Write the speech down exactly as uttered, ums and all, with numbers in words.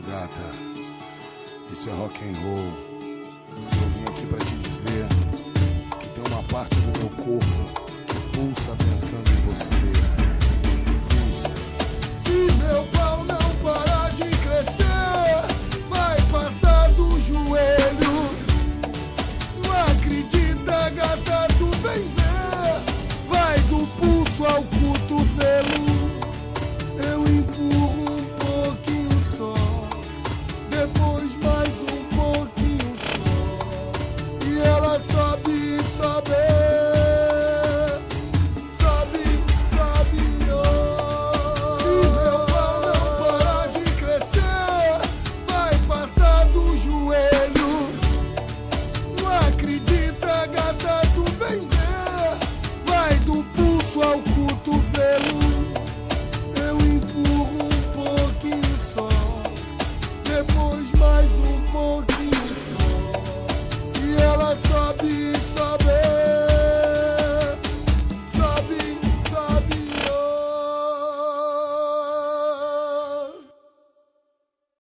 gata. Isso é rock and roll. Eu vim aqui pra te dizer que tem uma parte do meu corpo que pulsa pensando em você.